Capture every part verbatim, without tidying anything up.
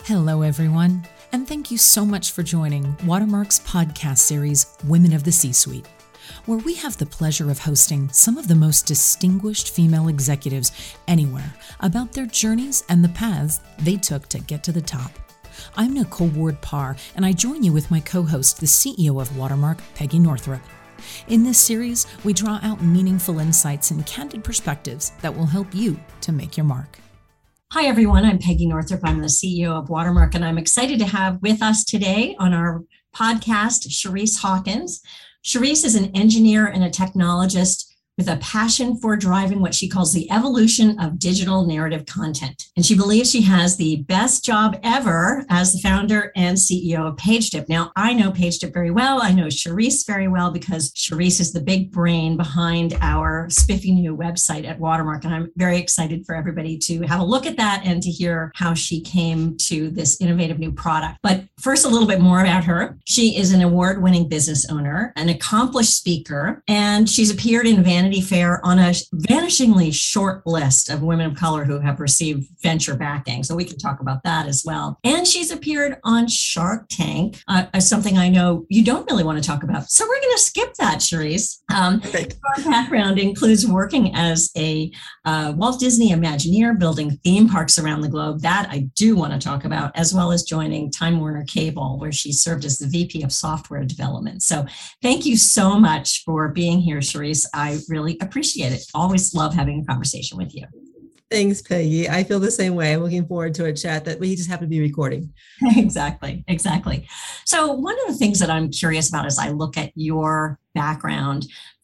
Hello, everyone, and thank you so much for joining Watermark's podcast series, Women of the C-Suite, where we have the pleasure of hosting some of the most distinguished female executives anywhere about their journeys and the paths they took to get to the top. I'm Nicole Ward-Parr, and I join you with my co-host, the C E O of Watermark, Peggy Northrup. In this series, we draw out meaningful insights and candid perspectives that will help you to make your mark. Hi, everyone. I'm Peggy Northrup. I'm the C E O of Watermark, and I'm excited to have with us today on our podcast, Cherise Hawkins. Cherise is an engineer and a technologist with a passion for driving what she calls the evolution of digital narrative content. And she believes she has the best job ever as the founder and C E O of PageTip. Now, I know PageTip very well. I know Cherise very well because Cherise is the big brain behind our spiffy new website at Watermark. And I'm very excited for everybody to have a look at that and to hear how she came to this innovative new product. But first, a little bit more about her. She is an award-winning business owner, an accomplished speaker, and she's appeared in Vanity Fair on a vanishingly short list of women of color who have received venture backing. So we can talk about that as well. And she's appeared on Shark Tank, uh, as something I know you don't really want to talk about. So we're going to skip that, Cherise. Um, her background includes working as a uh, Walt Disney Imagineer, building theme parks around the globe. That I do want to talk about, as well as joining Time Warner Cable, where she served as the V P of software development. So thank you so much for being here, Cherise. I really appreciate it. Always love having a conversation with you. Thanks, Peggy. I feel the same way. I'm looking forward to a chat that we just happen to be recording. Exactly, exactly. So one of the things that I'm curious about as I look at your background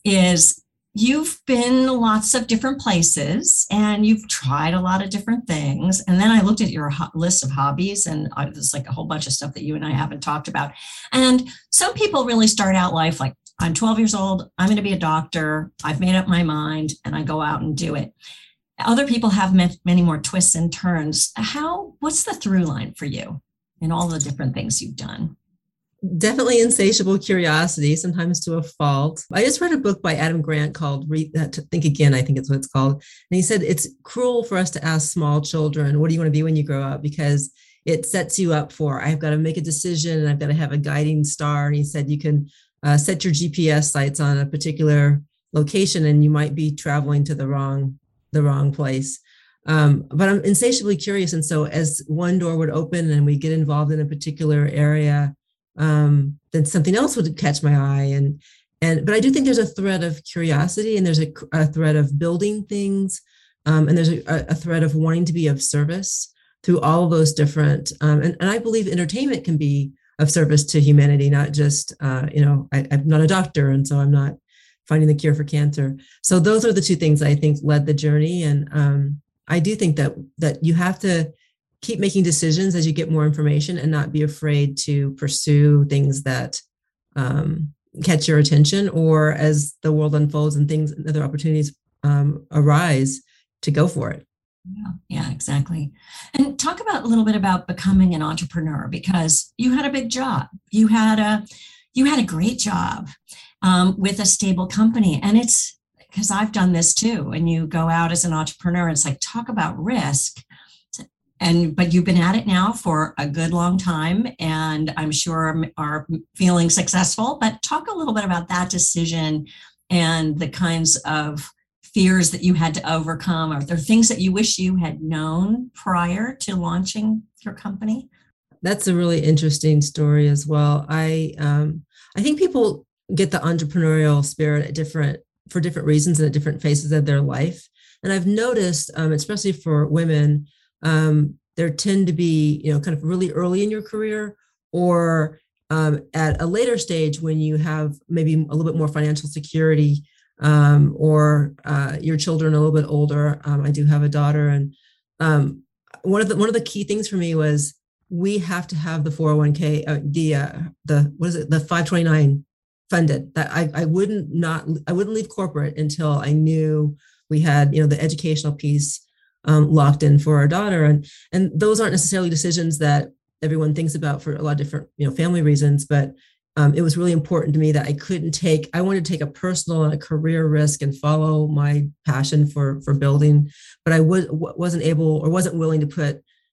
is you've been lots of different places and you've tried a lot of different things. And then I looked at your ho- list of hobbies and I, there's like a whole bunch of stuff that you and I haven't talked about. And some people really start out life like, I'm twelve years old, I'm going to be a doctor, I've made up my mind, and I go out and do it. Other people have many more twists and turns. How, what's the through line for you in all the different things you've done? Definitely insatiable curiosity, sometimes to a fault. I just read a book by Adam Grant called Read, uh, Think Again, I think it's what it's called. And he said, it's cruel for us to ask small children, what do you want to be when you grow up? Because it sets you up for, I've got to make a decision and I've got to have a guiding star. And he said, you can Uh, set your G P S sights on a particular location and you might be traveling to the wrong the wrong place. Um, but I'm insatiably curious. And so as one door would open and we get involved in a particular area, um, then something else would catch my eye. And, and but I do think there's a thread of curiosity and there's a, a thread of building things. Um, and there's a, a thread of wanting to be of service through all of those different. Um, and, and I believe entertainment can be of service to humanity, not just, uh, you know, I, I'm not a doctor, and so I'm not finding the cure for cancer. So those are the two things I think led the journey. And um, I do think that that you have to keep making decisions as you get more information and not be afraid to pursue things that um, catch your attention, or as the world unfolds and things, other opportunities um, arise, to go for it. Yeah, yeah, exactly. And talk about a little bit about becoming an entrepreneur, because you had a big job. You had a, you had a great job um, with a stable company. And it's because I've done this too. And you go out as an entrepreneur, it's like, talk about risk. And, but you've been at it now for a good long time, and I'm sure are feeling successful. But talk a little bit about that decision and the kinds of fears that you had to overcome. Are there things that you wish you had known prior to launching your company? That's a really interesting story as well. I um, I think people get the entrepreneurial spirit at different for different reasons and at different phases of their life. And I've noticed, um, especially for women, um, there tend to be, you know, kind of really early in your career, or um, at a later stage when you have maybe a little bit more financial security. Um, or uh, your children a little bit older. Um, I do have a daughter, and um, one of the one of the key things for me was we have to have the four oh one k, uh, the uh, the what is it, the five twenty-nine funded. That I I wouldn't not I wouldn't leave corporate until I knew we had, you know, the educational piece um, locked in for our daughter, and and those aren't necessarily decisions that everyone thinks about for a lot of different, you know, family reasons, but Um, it was really important to me that I couldn't take, I wanted to take a personal and a career risk and follow my passion for, for building, but I was, wasn't able or wasn't willing to put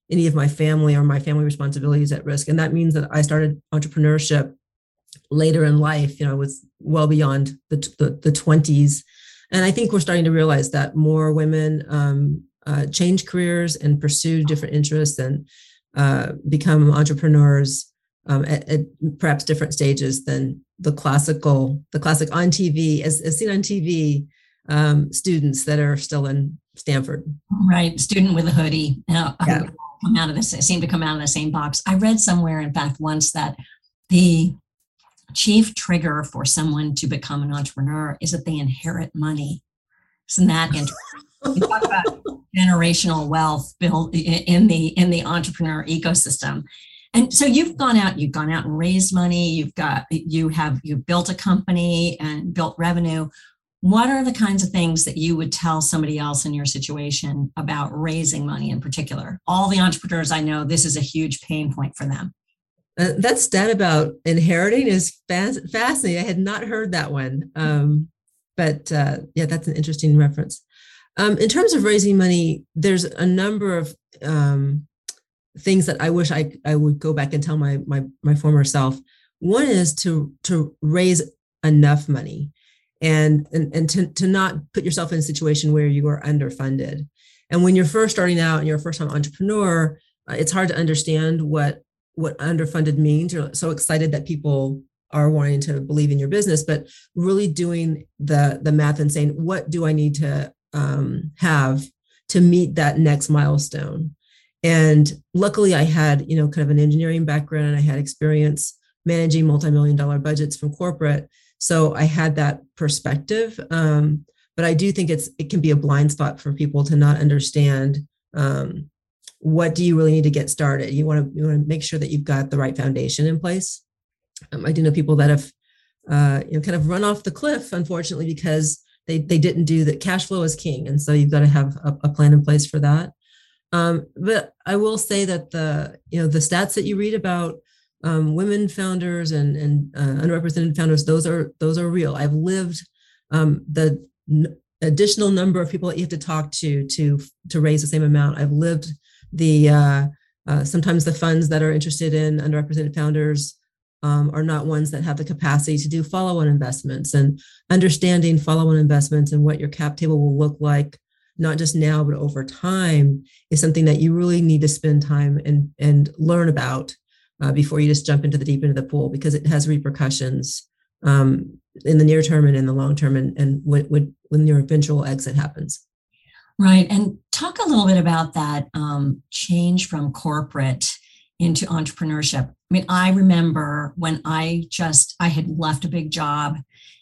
any of my family or my family responsibilities at risk. And that means that I started entrepreneurship later in life. You know, I was well beyond the, the, the twenties. And I think we're starting to realize that more women um, uh, change careers and pursue different interests and uh, become entrepreneurs um, at, at perhaps different stages than the classical, the classic on T V, as, as seen on T V, um, students that are still in Stanford. Right. Student with a hoodie. Uh, yeah. Come out of this, seem to come out of the same box. I read somewhere, in fact, once that the chief trigger for someone to become an entrepreneur is that they inherit money. Isn't that interesting? We talk about generational wealth built in the in the entrepreneur ecosystem. And so you've gone out, you've gone out and raised money, you've got, you have, you built a company and built revenue. What are the kinds of things that you would tell somebody else in your situation about raising money in particular? All the entrepreneurs I know, this is a huge pain point for them. Uh, that stat about inheriting is fas- fascinating. I had not heard that one. Um, but uh, yeah, that's an interesting reference. Um, in terms of raising money, there's a number of um, things that I wish I, I would go back and tell my, my, my former self. One is to, to raise enough money and, and, and to, to not put yourself in a situation where you are underfunded. And when you're first starting out and you're a first-time entrepreneur, uh, it's hard to understand what, what underfunded means. You're so excited that people are wanting to believe in your business, but really doing the, the math and saying, what do I need to um, have to meet that next milestone? And luckily I had, you know, kind of an engineering background and I had experience managing multi-million dollar budgets from corporate. So I had that perspective. Um, but I do think it's, it can be a blind spot for people to not understand um, what do you really need to get started. You want to, you want to make sure that you've got the right foundation in place. Um, I do know people that have, uh, you know, kind of run off the cliff, unfortunately, because they, they didn't do that. Cash flow is king. And so you've got to have a, a plan in place for that. Um, but I will say that the, you know, the stats that you read about um, women founders and, and uh, underrepresented founders, those are, those are real. I've lived um, the n- additional number of people that you have to talk to, to, to raise the same amount. I've lived the, uh, uh, sometimes the funds that are interested in underrepresented founders um, are not ones that have the capacity to do follow-on investments, and understanding follow-on investments and what your cap table will look like, not just now, but over time, is something that you really need to spend time and, and learn about uh, before you just jump into the deep end of the pool, because it has repercussions um, in the near term and in the long term, and, and when, when, when your eventual exit happens. Right. And talk a little bit about that um, change from corporate into entrepreneurship. I mean, I remember when I just, I had left a big job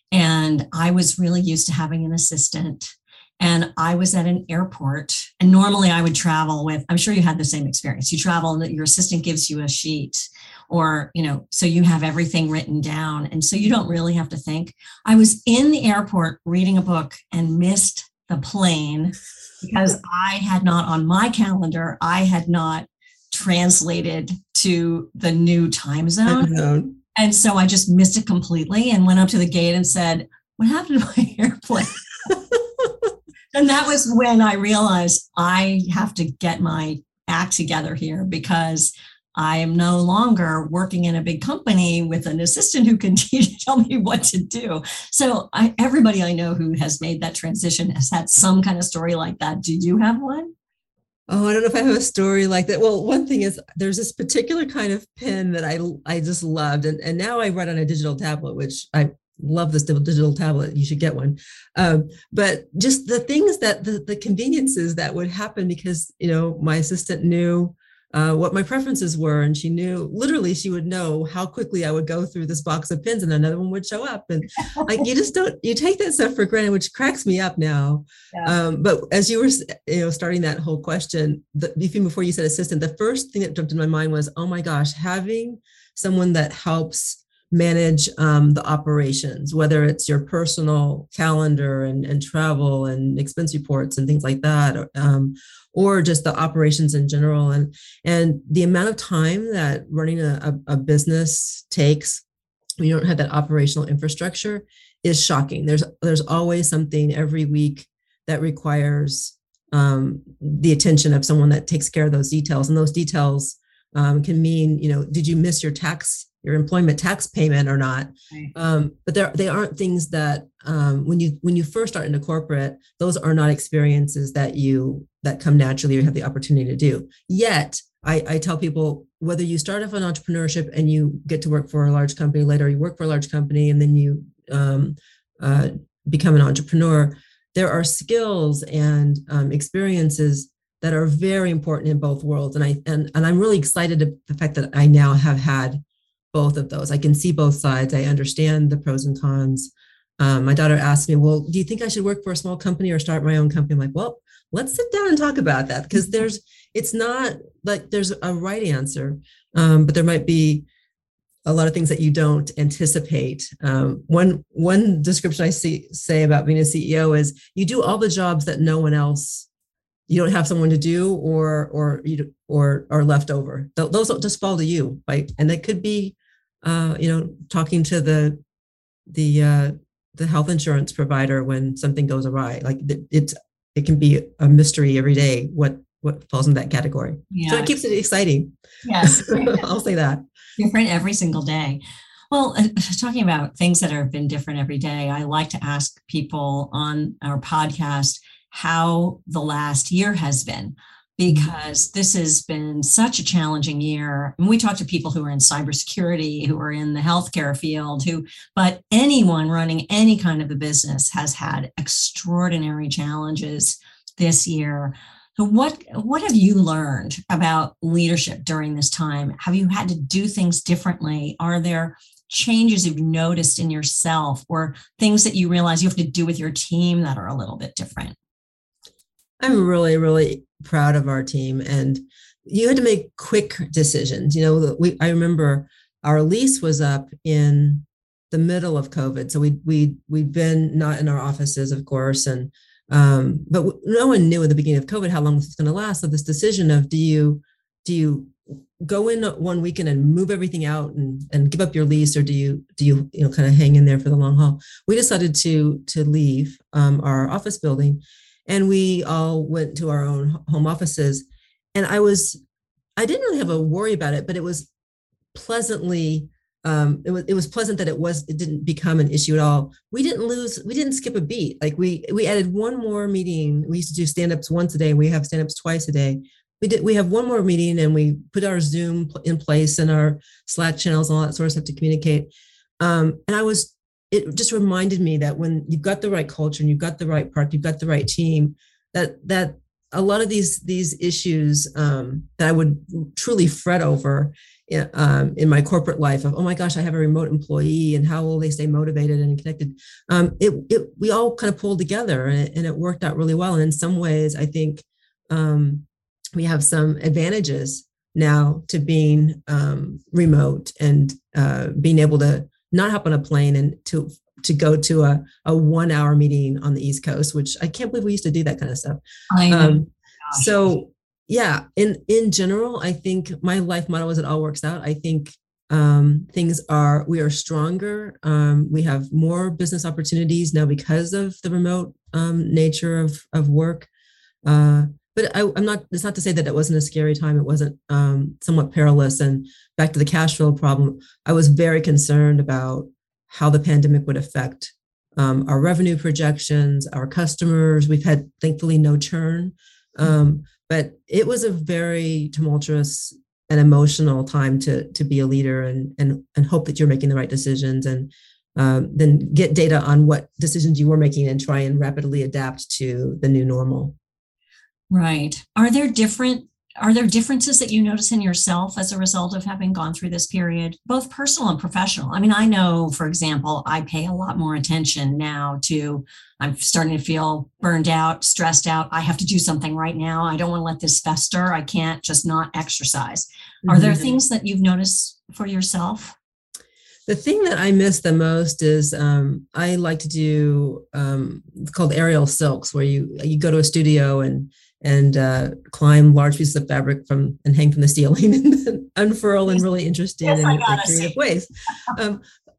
and I was really used to having an assistant. And I was at an airport, and normally I would travel with, I'm sure you had the same experience. You travel and your assistant gives you a sheet, or, you know, so you have everything written down. And so you don't really have to think. I was in the airport reading a book and missed the plane because I had not on my calendar, I had not translated to the new time zone. And so I just missed it completely and went up to the gate and said, what happened to my airplane? And that was when I realized I have to get my act together here, because I am no longer working in a big company with an assistant who can tell me what to do. So I, everybody I know who has made that transition has had some kind of story like that. Do you have one? Oh, I don't know if I have a story like that. Well, one thing is there's this particular kind of pen that I I just loved. And, and now I write on a digital tablet, which I love this digital tablet. You should get one. Um, but just the things that the, the conveniences that would happen, because, you know, my assistant knew uh, what my preferences were. And she knew, literally, she would know how quickly I would go through this box of pens and another one would show up. And like, you just don't, you take that stuff for granted, which cracks me up now. Yeah. Um, but as you were, you know, starting that whole question, the, even before you said assistant, the first thing that jumped in my mind was, oh my gosh, having someone that helps manage um, the operations, whether it's your personal calendar and, and travel and expense reports and things like that, or, um, or just the operations in general. And, and the amount of time that running a, a, a business takes when you don't have that operational infrastructure is shocking. There's, there's always something every week that requires um, the attention of someone that takes care of those details. And those details um, can mean, you know, did you miss your tax, your employment tax payment or not? Right. Um, but there, they aren't things that um, when you when you first start into corporate, those are not experiences that you that come naturally or have the opportunity to do. Yet, I, I tell people, whether you start off in entrepreneurship and you get to work for a large company later, or you work for a large company and then you um, uh, become an entrepreneur, there are skills and um, experiences that are very important in both worlds. And I and, and I'm really excited at the fact that I now have had both of those. I can see both sides. I understand the pros and cons. Um, my daughter asked me, well, do you think I should work for a small company or start my own company? I'm like, well, let's sit down and talk about that, because there's, it's not like there's a right answer, um, but there might be a lot of things that you don't anticipate. Um, one, one description I see, say about being a C E O is you do all the jobs that no one else, you don't have someone to do, or, or, you, or are left over. Those don't just fall to you, right? And it could be, uh, you know, talking to the, the, uh, the health insurance provider when something goes awry. Like it's, it can be a mystery every day what, what falls in that category. Yeah. So it keeps it exciting. Yes. I'll say that. Different every single day. Well, uh, talking about things that have been different every day, I like to ask people on our podcast how the last year has been, because this has been such a challenging year. And we talk to people who are in cybersecurity, who are in the healthcare field, who, but anyone running any kind of a business has had extraordinary challenges this year. So what, what have you learned about leadership during this time? Have you had to do things differently? Are there changes you've noticed in yourself, or things that you realize you have to do with your team that are a little bit different? I'm really, really proud of our team. And you had to make quick decisions. You know, we, I remember our lease was up in the middle of COVID. So we, we, we'd been not in our offices, of course. And, um, but no one knew at the beginning of COVID how long this was going to last. So this decision of, do you, do you go in one weekend and move everything out and, and give up your lease, or do you, do you, you know, kind of hang in there for the long haul? We decided to, to leave um, our office building. And we all went to our own home offices. And I was, I didn't really have a worry about it, but it was pleasantly, um, it was, it was pleasant that it was, it didn't become an issue at all. We didn't lose, we didn't skip a beat. Like we, we added one more meeting. We used to do stand-ups once a day. We have stand-ups twice a day. We did, we have one more meeting, and we put our Zoom in place and our Slack channels and all that sort of stuff to communicate. Um, and I was, it just reminded me that when you've got the right culture and you've got the right part, you've got the right team, that that a lot of these these issues um, that I would truly fret over in, um, in my corporate life of, oh my gosh, I have a remote employee and how will they stay motivated and connected? Um, it, it we all kind of pulled together, and it, and it worked out really well. And in some ways, I think um, we have some advantages now to being um, remote and uh, being able to not hop on a plane and to to go to a, a one hour meeting on the East Coast, which I can't believe we used to do that kind of stuff. I know. Um, so yeah, in, in general, I think my life motto is it all works out. I think um, things are, we are stronger. Um, we have more business opportunities now because of the remote um, nature of, of work. Uh, But I, I'm not, it's not to say that it wasn't a scary time. It wasn't um, somewhat perilous. And back to the cash flow problem, I was very concerned about how the pandemic would affect um, our revenue projections, our customers. We've had, thankfully, no churn. Um, but it was a very tumultuous and emotional time to, to be a leader and, and, and hope that you're making the right decisions, and um, then get data on what decisions you were making and try and rapidly adapt to the new normal. Right. Are there different, are there differences that you notice in yourself as a result of having gone through this period, both personal and professional? I mean, I know, for example, I pay a lot more attention now to, I'm starting to feel burned out, stressed out. I have to do something right now. I don't want to let this fester. I can't just not exercise. Mm-hmm. Are there things that you've noticed for yourself? The thing that I miss the most is um, I like to do, um, it's called aerial silks, where you you go to a studio and and uh, climb large pieces of fabric from and hang from the ceiling and unfurl in really interesting yes, and, and creative ways. Um,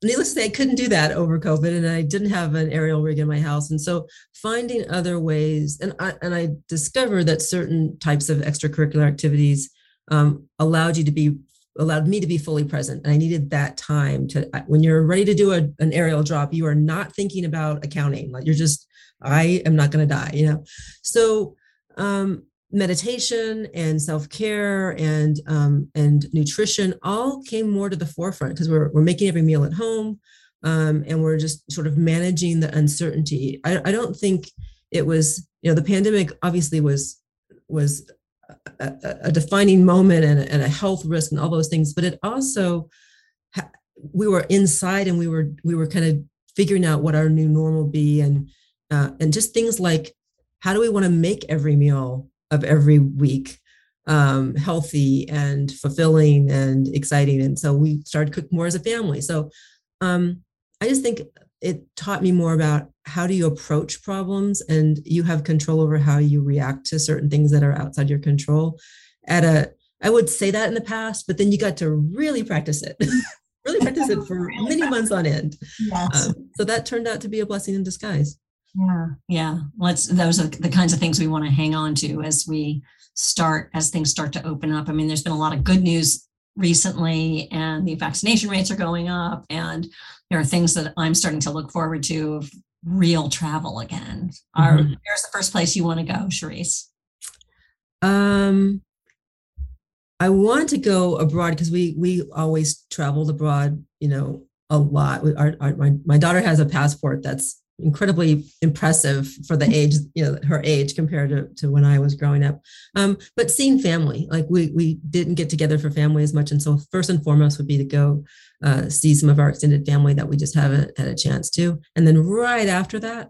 needless to say, I couldn't do that over COVID, and I didn't have an aerial rig in my house. And so finding other ways, and I, and I discovered that certain types of extracurricular activities um, allowed you to be, allowed me to be fully present. And I needed that time to, when you're ready to do a, an aerial drop, you are not thinking about accounting. Like you're just, I am not going to die, you know? So um, meditation and self-care and um, and nutrition all came more to the forefront because we're, we're making every meal at home um, and we're just sort of managing the uncertainty. I, I don't think it was, you know, the pandemic obviously was was a, a defining moment and a, and a health risk and all those things, but it also, we were inside and we were we were kind of figuring out what our new normal be and uh, and just things like, how do we want to make every meal of every week um, healthy and fulfilling and exciting. And so we started cooking more as a family. So um, I just think it taught me more about how do you approach problems, and you have control over how you react to certain things that are outside your control. At a, I would say that in the past, but then you got to really practice it, really practice it for many months on end. Yes. Um, so that turned out to be a blessing in disguise. Yeah, yeah. Let's. Those are the kinds of things we want to hang on to as we start, as things start to open up. I mean, there's been a lot of good news recently, and the vaccination rates are going up, and there are things that I'm starting to look forward to of real travel again. Mm-hmm. Are, where's the first place you want to go, Cherise? Um, I want to go abroad because we we always traveled abroad, you know, a lot. Our, our my my daughter has a passport that's incredibly impressive for the age, you know, her age compared to, to when I was growing up. Um, but seeing family, like we we didn't get together for family as much. And so first and foremost would be to go uh, see some of our extended family that we just haven't had a chance to. And then right after that,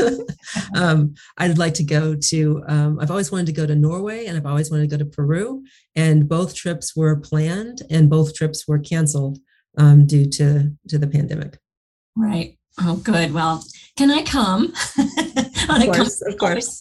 um, I'd like to go to, um, I've always wanted to go to Norway, and I've always wanted to go to Peru. And both trips were planned and both trips were canceled um, due to, to the pandemic. Right. Oh, good. Well, can I come? Of course, of course.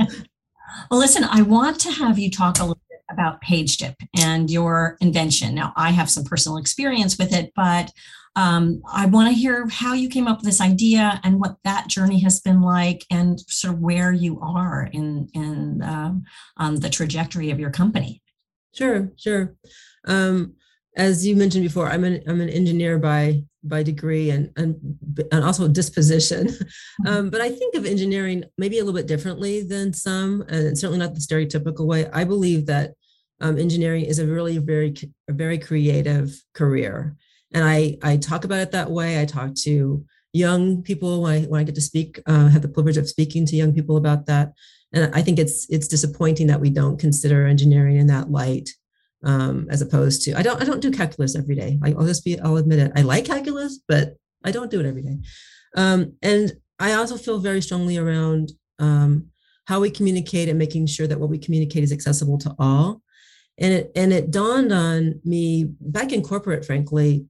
Well, listen, I want to have you talk a little bit about PageDip and your invention. Now, I have some personal experience with it, but um, I want to hear how you came up with this idea and what that journey has been like, and sort of where you are in in um, um, the trajectory of your company. Sure, sure. Um, as you mentioned before, I'm an I'm an engineer by by degree and and, and also disposition. Um, but I think of engineering maybe a little bit differently than some, and certainly not the stereotypical way. I believe that um, engineering is a really very a very creative career, and I I talk about it that way. I talk to young people when I when I get to speak, uh, have the privilege of speaking to young people about that, and I think it's it's disappointing that we don't consider engineering in that light. Um, as opposed to, I don't, I don't do calculus every day. Like, I'll just be, I'll admit it. I like calculus, but I don't do it every day. Um, and I also feel very strongly around um, how we communicate and making sure that what we communicate is accessible to all. And it, and it dawned on me back in corporate, frankly,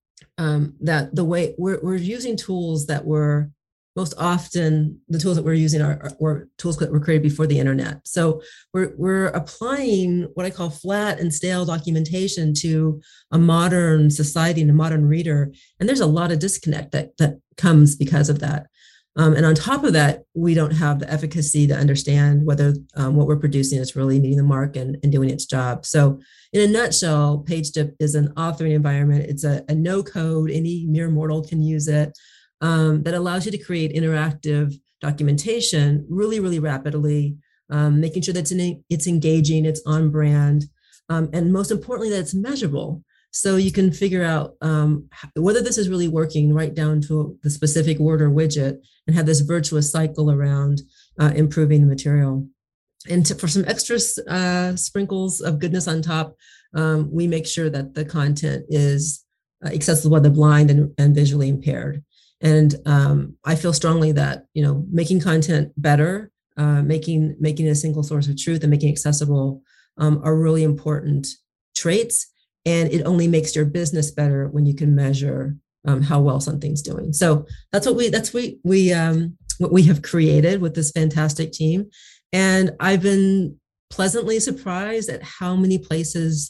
um, that the way we're, we're using tools that were most often the tools that we're using are, are were tools that were created before the internet. So we're we're applying what I call flat and stale documentation to a modern society and a modern reader. And there's a lot of disconnect that, that comes because of that. Um, and on top of that, we don't have the efficacy to understand whether um, what we're producing is really meeting the mark and, and doing its job. So in a nutshell, PageDip is an authoring environment. It's a, a no code, any mere mortal can use it. Um, that allows you to create interactive documentation really, really rapidly, um, making sure that it's, in, it's engaging, it's on brand, um, and most importantly, that it's measurable. So you can figure out um, whether this is really working right down to the specific word or widget, and have this virtuous cycle around uh, improving the material. And to, for some extra uh, sprinkles of goodness on top, um, we make sure that the content is uh, accessible by the blind and, and visually impaired. And um, I feel strongly that, you know, making content better, uh, making making a single source of truth and making it accessible um, are really important traits. And it only makes your business better when you can measure um, how well something's doing. So that's what we that's we we um, what we have created with this fantastic team. And I've been pleasantly surprised at how many places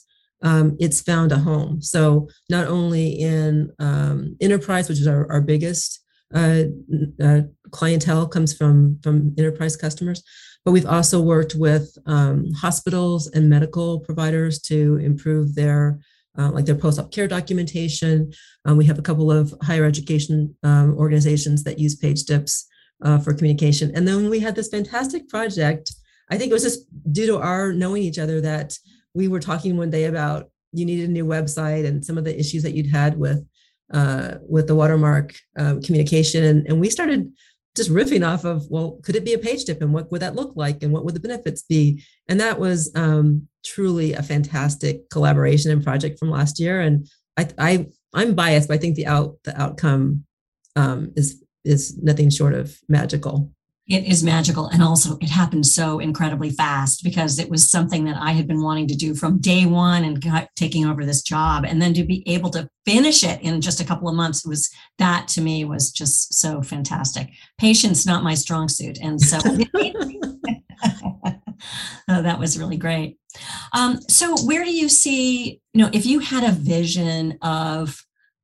um, it's found a home. So not only in um, enterprise, which is our, our biggest uh, uh, clientele comes from, from enterprise customers, but we've also worked with um, hospitals and medical providers to improve their uh, like their post-op care documentation. Um, we have a couple of higher education um, organizations that use PageDips uh, for communication. And then we had this fantastic project. I think it was just due to our knowing each other that we were talking one day about you needed a new website and some of the issues that you'd had with uh, with the Watermark um, communication. And, and we started just riffing off of, well, could it be a page dip and what would that look like and what would the benefits be? And that was um, truly a fantastic collaboration and project from last year. And I, I I'm biased, but I think the out the outcome um, is is nothing short of magical. It is magical. And also it happened so incredibly fast because it was something that I had been wanting to do from day one and got, taking over this job. And then to be able to finish it in just a couple of months was, that to me was just so fantastic. Patience, not my strong suit. And so oh, that was really great. Um, so where do you see, you know, if you had a vision of,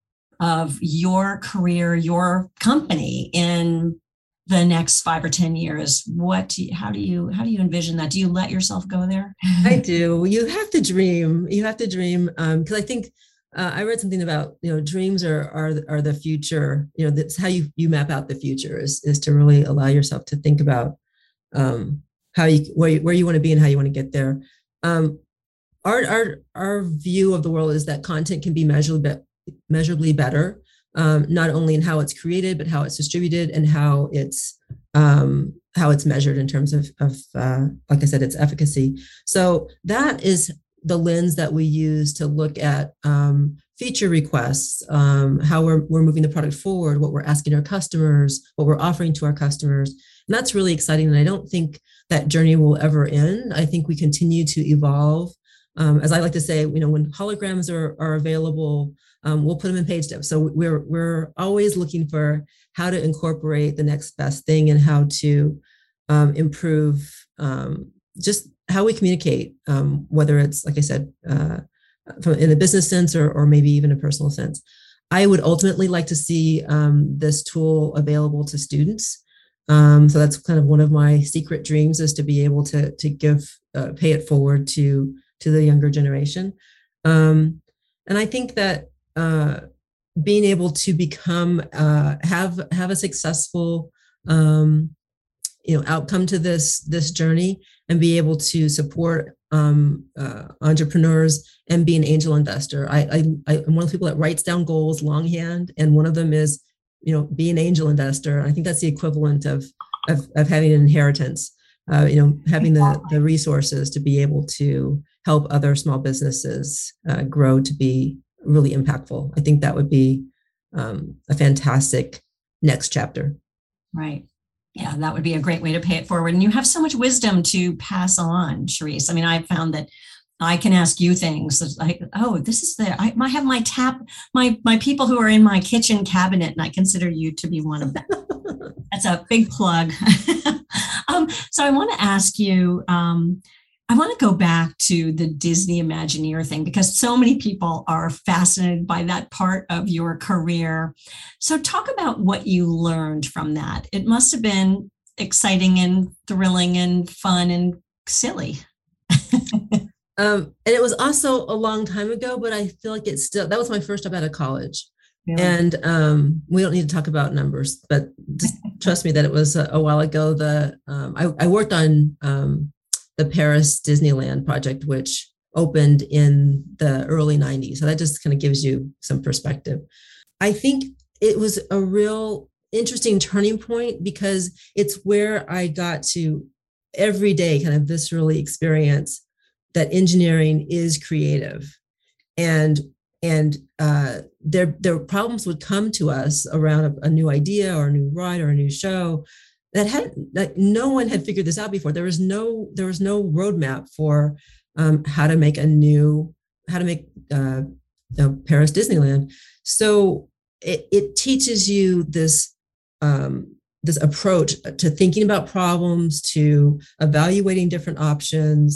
of your career, your company in the next five or ten years, what do you, how do you how do you envision that? Do you let yourself go there? I do. You have to dream. You have to dream because um, I think uh, I read something about, you know, dreams are are are the future. You know, that's how you you map out the future is is to really allow yourself to think about um, how you where you, where you want to be and how you want to get there. Um, our our our view of the world is that content can be measurably measurably better. Um, not only in how it's created, but how it's distributed and how it's um, how it's measured in terms of, of uh, like I said, its efficacy. So that is the lens that we use to look at um, feature requests, um, how we're, we're moving the product forward, what we're asking our customers, what we're offering to our customers. And that's really exciting. And I don't think that journey will ever end. I think we continue to evolve. Um, as I like to say, you know, when holograms are, are available, Um, we'll put them in PageDip. So we're we're always looking for how to incorporate the next best thing and how to um, improve um, just how we communicate, um, whether it's, like I said, uh, from, in a business sense or, or maybe even a personal sense. I would ultimately like to see um, this tool available to students. Um, so that's kind of one of my secret dreams, is to be able to, to give, uh, pay it forward to, to the younger generation. Um, and I think that Uh, being able to become uh, have have a successful um, you know outcome to this this journey and be able to support um, uh, entrepreneurs and be an angel investor. I, I I'm one of the people that writes down goals longhand, and one of them is you know be an angel investor. I think that's the equivalent of of, of having an inheritance. Uh, you know, having the the resources to be able to help other small businesses uh, grow to be really impactful. I think that would be um, a fantastic next chapter. Right. Yeah, that would be a great way to pay it forward. And you have so much wisdom to pass on, Cherise. I mean, I found that I can ask you things like, oh, this is there. I, I have my tap, my my people who are in my kitchen cabinet, and I consider you to be one of them. That's a big plug. um, so I want to ask you, um, I want to go back to the Disney Imagineer thing, because so many people are fascinated by that part of your career. So talk about what you learned from that. It must have been exciting and thrilling and fun and silly. um, and it was also a long time ago, but I feel like it's still, that was my first job out of college. Really? And um, we don't need to talk about numbers, but just trust me that it was a, a while ago. The um, I, I worked on um, the Paris Disneyland project, which opened in the early nineties. So that just kind of gives you some perspective. I think it was a real interesting turning point because it's where I got to every day kind of viscerally experience that engineering is creative. And and uh, their, their problems would come to us around a, a new idea or a new ride or a new show that had that no one had figured this out before. There was no there was no roadmap for um, how to make a new how to make uh, you know, Paris Disneyland. So it, it teaches you this um, this approach to thinking about problems, to evaluating different options,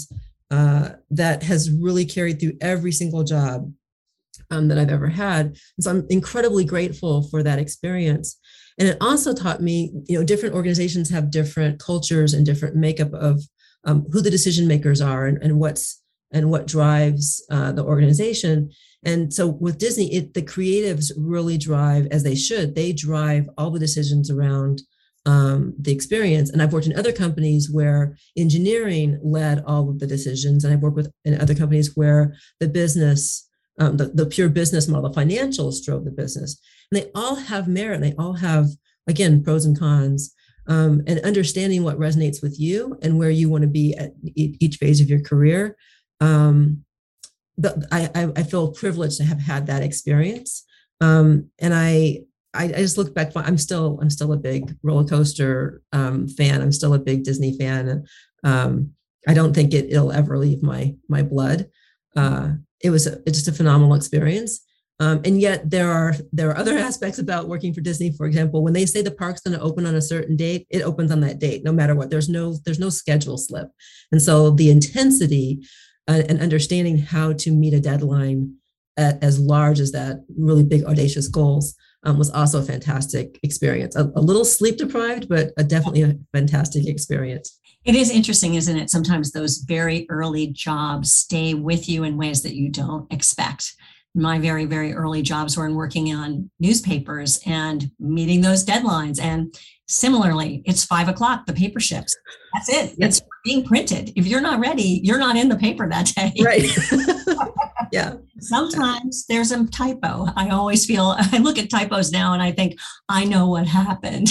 uh, that has really carried through every single job um, that I've ever had. And so I'm incredibly grateful for that experience. And it also taught me, you know, different organizations have different cultures and different makeup of um, who the decision makers are and, and what's and what drives uh, the organization. And so with Disney, it, the creatives really drive, as they should, they drive all the decisions around um, the experience. And I've worked in other companies where engineering led all of the decisions. And I've worked with in other companies where the business, um, the, the pure business model, the financials drove the business. And they all have merit. And they all have, again, pros and cons. Um, and understanding what resonates with you and where you want to be at each phase of your career. Um, the, I, I feel privileged to have had that experience. Um, and I, I, I just look back, I'm still, I'm still a big roller coaster um, fan. I'm still a big Disney fan. Um, I don't think it, it'll ever leave my, my blood. Uh, it was a, it's just a phenomenal experience. Um, and yet there are there are other aspects about working for Disney. For example, when they say the park's going to open on a certain date, it opens on that date, no matter what. There's no there's no schedule slip. And so the intensity uh, and understanding how to meet a deadline at, as large as that, really big, audacious goals, um, was also a fantastic experience. A, a little sleep deprived, but a, definitely a fantastic experience. It is interesting, isn't it? Sometimes those very early jobs stay with you in ways that you don't expect. My very, very early jobs were in working on newspapers and meeting those deadlines. And similarly, it's five o'clock, the paper ships. That's it. Yes. It's being printed. If you're not ready, you're not in the paper that day. Right. Yeah. Sometimes there's a typo. I always feel, I look at typos now and I think, I know what happened.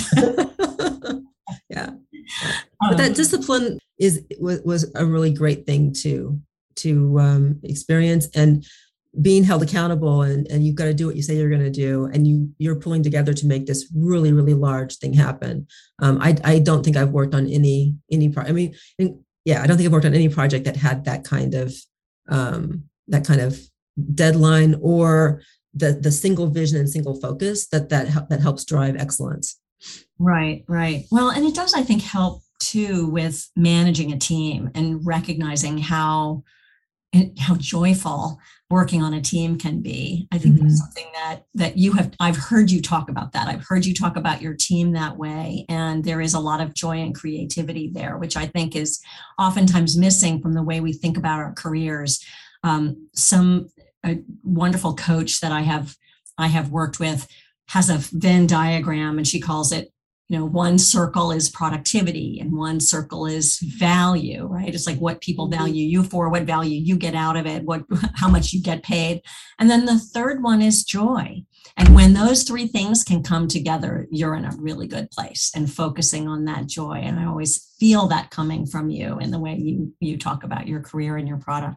Yeah. But that discipline is was, was a really great thing to, to um, experience. And being held accountable, and, and you've got to do what you say you're going to do, and you you're pulling together to make this really, really large thing happen. Um, I I don't think I've worked on any any pro- I mean, yeah, I don't think I've worked on any project that had that kind of um, that kind of deadline or the the single vision and single focus that that that helps drive excellence. Right, right. Well, and it does, I think, help too with managing a team and recognizing how how joyful working on a team can be. I think mm-hmm. that's something that that you have, I've heard you talk about that. I've heard you talk about your team that way. And there is a lot of joy and creativity there, which I think is oftentimes missing from the way we think about our careers. Um, some a wonderful coach that I have, I have worked with has a Venn diagram, and she calls it, you know, one circle is productivity and one circle is value, right? It's like what people value you for, what value you get out of it, what, how much you get paid. And then the third one is joy. And when those three things can come together, you're in a really good place and focusing on that joy. And I always feel that coming from you in the way you, you talk about your career and your product.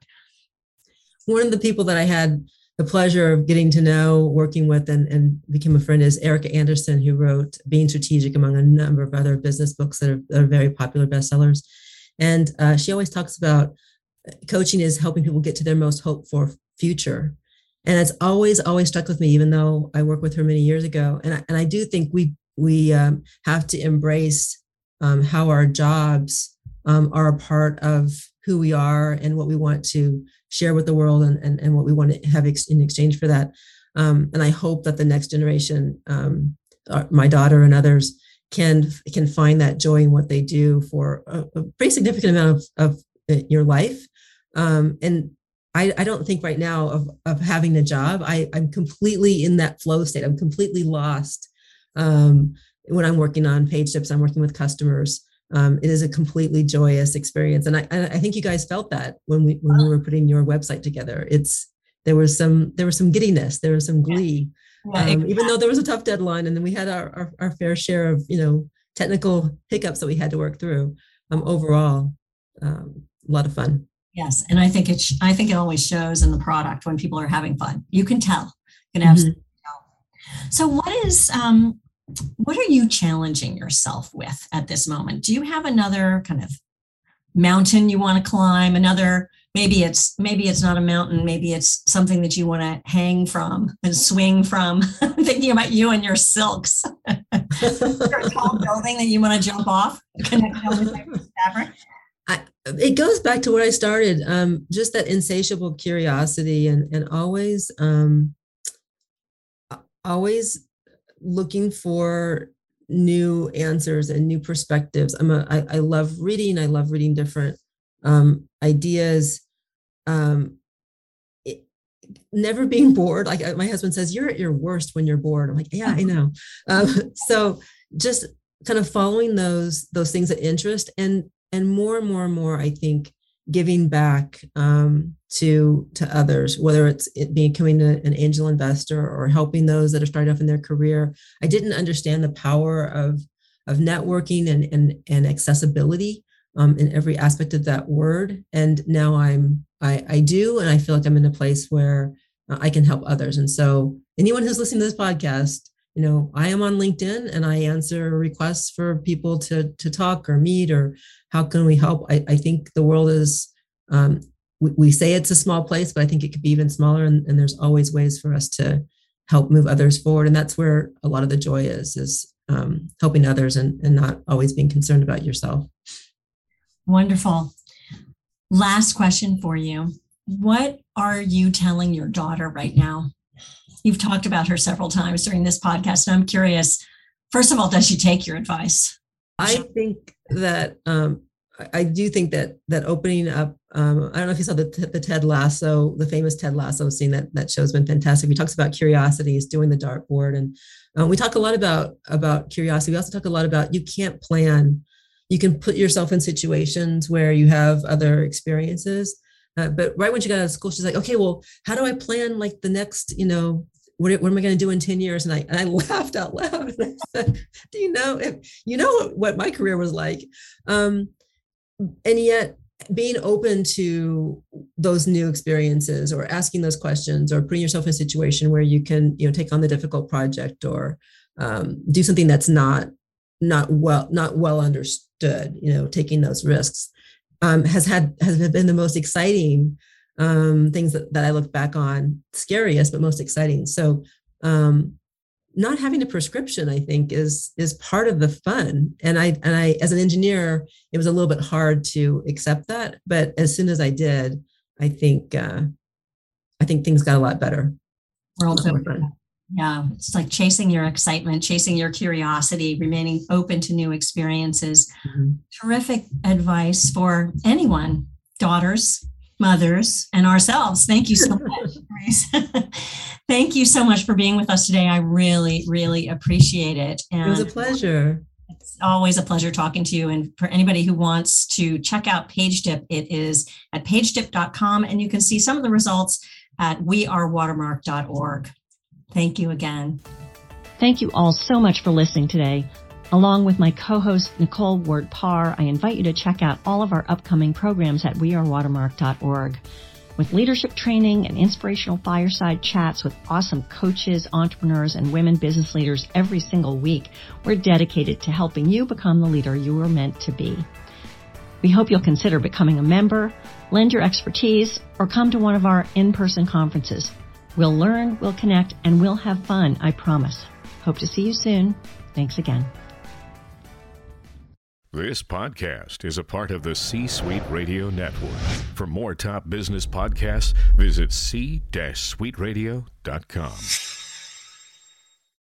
One of the people that I had the pleasure of getting to know, working with, and, and became a friend is Erica Anderson, who wrote Being Strategic, among a number of other business books that are, that are very popular bestsellers. And uh, she always talks about coaching is helping people get to their most hoped for future. And it's always, always stuck with me, even though I worked with her many years ago. And I, and I do think we, we um, have to embrace um, how our jobs um, are a part of who we are and what we want to share with the world, and, and, and what we want to have ex- in exchange for that. Um, and I hope that the next generation, um, my daughter and others, can can find that joy in what they do for a, a pretty significant amount of, of your life. Um, and I, I don't think right now of, of having a job, I, I'm completely in that flow state. I'm completely lost um, when I'm working on page tips, I'm working with customers. Um, it is a completely joyous experience. And I, I think you guys felt that when we, when we were putting your website together. It's, there was some, there was some giddiness, there was some glee, yeah, um, exactly. Even though there was a tough deadline, and then we had our, our, our fair share of, you know, technical hiccups that we had to work through. Um, overall, um, a lot of fun. Yes. And I think it's, I think it always shows in the product when people are having fun. You can tell, you can absolutely mm-hmm. tell. So what is, um, what are you challenging yourself with at this moment? Do you have another kind of mountain you want to climb? Another, maybe it's, maybe it's not a mountain. Maybe it's something that you want to hang from and swing from. I'm thinking about you and your silks. Or a tall building that you want to jump off, connect with fabric. I, it goes back to where I started, um, just that insatiable curiosity and, and always, um, always looking for new answers and new perspectives. I'm a, I, I love reading. I love reading different um, ideas. Um, it, never being bored. Like my husband says, you're at your worst when you're bored. I'm like, yeah, I know. Um, so just kind of following those, those things that interest and, and more and more and more, I think, giving back um, to to others, whether it's it becoming a, an angel investor or helping those that are starting off in their career. I didn't understand the power of of networking and and, and accessibility um, in every aspect of that word, and now I'm I, I do, and I feel like I'm in a place where uh, I can help others. And so, anyone who's listening to this podcast, you know, I am on LinkedIn and I answer requests for people to to talk or meet or how can we help? I, I think the world is, um, we, we say it's a small place, but I think it could be even smaller. And, and there's always ways for us to help move others forward. And that's where a lot of the joy is, is um, helping others and, and not always being concerned about yourself. Wonderful. Last question for you. What are you telling your daughter right now? You've talked about her several times during this podcast, and I'm curious, first of all, does she take your advice? I think that um, I do think that that opening up. Um, I don't know if you saw the the Ted Lasso, the famous Ted Lasso scene. That that show's been fantastic. He talks about curiosities, doing the dartboard, and um, we talk a lot about about curiosity. We also talk a lot about you can't plan. You can put yourself in situations where you have other experiences, uh, but right when she got out of school, she's like, okay, well, how do I plan like the next, you know? What, what am I going to do in ten years? And I, and I laughed out loud. And I said, do you know, if you know what, what my career was like? Um, and yet being open to those new experiences or asking those questions or putting yourself in a situation where you can, you know, take on the difficult project or um, do something that's not, not well, not well understood, you know, taking those risks um, has had, has been the most exciting Um, things that, that I look back on, scariest, but most exciting. So um, not having a prescription, I think, is is part of the fun. And I and I, as an engineer, it was a little bit hard to accept that. But as soon as I did, I think uh, I think things got a lot better. World fun. Yeah, it's like chasing your excitement, chasing your curiosity, remaining open to new experiences. Mm-hmm. Terrific advice for anyone, daughters, mothers, and ourselves. Thank you so much, Grace. Thank you so much for being with us today. I really, really appreciate it. And it was a pleasure. It's always a pleasure talking to you. And for anybody who wants to check out PageDip, it is at page dip dot com, and you can see some of the results at we are watermark dot org. Thank you again. Thank you all so much for listening today. Along with my co-host, Nicole Ward-Parr, I invite you to check out all of our upcoming programs at we are watermark dot org. With leadership training and inspirational fireside chats with awesome coaches, entrepreneurs, and women business leaders every single week, we're dedicated to helping you become the leader you were meant to be. We hope you'll consider becoming a member, lend your expertise, or come to one of our in-person conferences. We'll learn, we'll connect, and we'll have fun, I promise. Hope to see you soon. Thanks again. This podcast is a part of the C-Suite Radio Network. For more top business podcasts, visit c suite radio dot com.